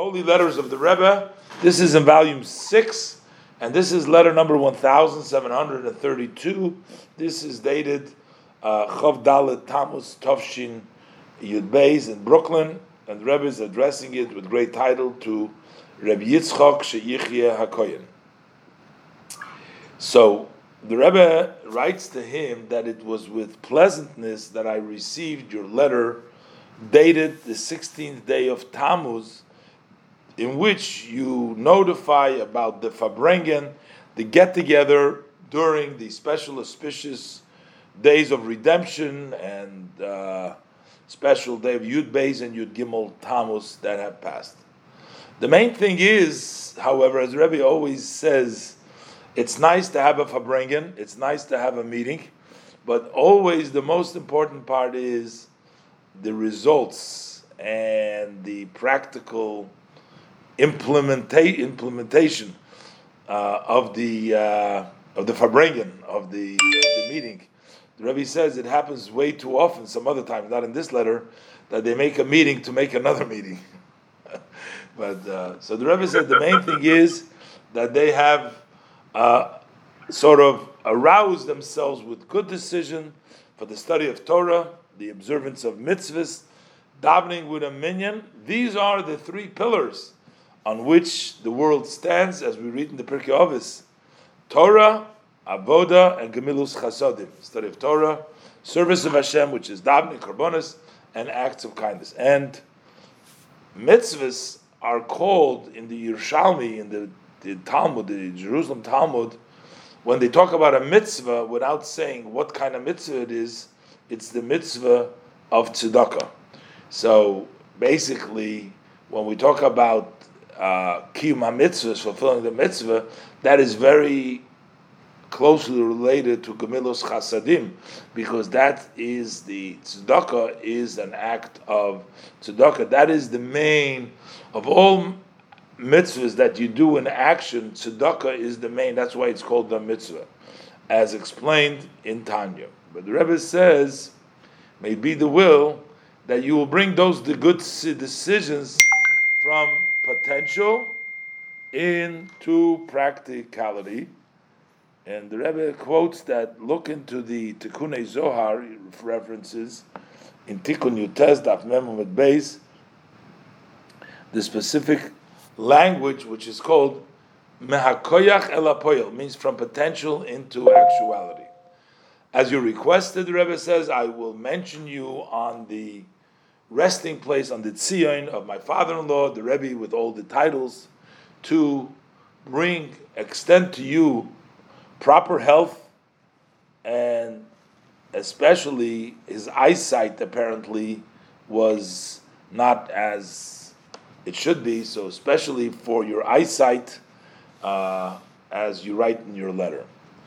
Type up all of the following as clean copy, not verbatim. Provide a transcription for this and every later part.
Holy Letters of the Rebbe. This is in volume 6, and this is letter number 1732. This is dated Chav Dalet Tammuz Tovshin Yud Beis in Brooklyn, and the Rebbe is addressing it with great title to Reb Yitzchok Sheyichye HaKoyen. So the Rebbe writes to him that it was with pleasantness that I received your letter dated the 16th day of Tammuz, in which you notify about the Farbrengen, the get-together during the special auspicious days of redemption and special day of Yud Beis and Yud Gimel Tammuz that have passed. The main thing is, however, as Rebbe always says, it's nice to have a Farbrengen, it's nice to have a meeting, but always the most important part is the results and the practical implementation of the Farbrengen, of the meeting. The Rebbe says it happens way too often, some other times, not in this letter, that they make a meeting to make another meeting. But so the Rebbe said the main thing is that they have sort of aroused themselves with good decision for the study of Torah, the observance of mitzvahs, davening with a minyan. These are the three pillars on which the world stands, as we read in the Pirkei Avos: Torah, Avoda, and Gemilus Chasodim. Study of Torah, service of Hashem, which is davening, korbanos, and acts of kindness. And mitzvahs are called in the Yerushalmi, in the Talmud, the Jerusalem Talmud, when they talk about a mitzvah, without saying what kind of mitzvah it is, it's the mitzvah of tzedakah. So basically, when we talk about kiyum mitzvahs, fulfilling the mitzvah, that is very closely related to Gemilos Chasadim, because that is the tzedakah is an act of tzedakah. That is the main of all mitzvahs that you do in action. Tzedakah is the main. That's why it's called the mitzvah, as explained in Tanya. But the Rebbe says, may it be the will that you will bring those the good decisions from potential into practicality. And the Rebbe quotes that, look into the Tikkunei Zohar references in Tikkun Yutes Daf Mem Amud Beis, the specific language which is called Mehakoyach El HaPoyel, means from potential into actuality. As you requested, the Rebbe says, I will mention you on the resting place, on the Tzion of my father-in-law, the Rebbe with all the titles, to extend to you proper health, and especially his eyesight apparently was not as it should be, so especially for your eyesight, as you write in your letter,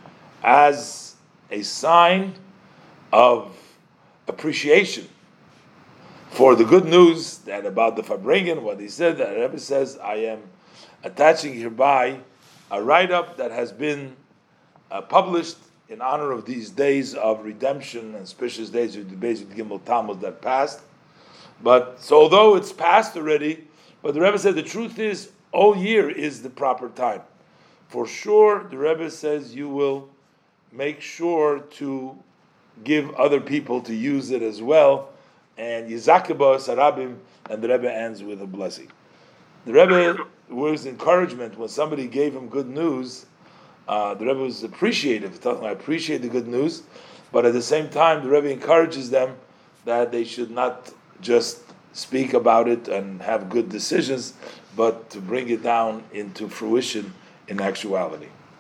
as a sign of appreciation for the good news that about the Farbrengen, what he said, that Rebbe says, I am attaching hereby a write-up that has been published in honor of these days of redemption and auspicious days of the Beis Gimel Tammuz that passed. But so although it's passed already, but the Rebbe said the truth is all year is the proper time. For sure, the Rebbe says you will make sure to give other people to use it as well. And Yizakeba Sarabim, and the Rebbe ends with a blessing. The Rebbe was encouragement when somebody gave him good news. The Rebbe was appreciative, telling them, I appreciate the good news, but at the same time, the Rebbe encourages them that they should not just speak about it and have good decisions, but to bring it down into fruition in actuality.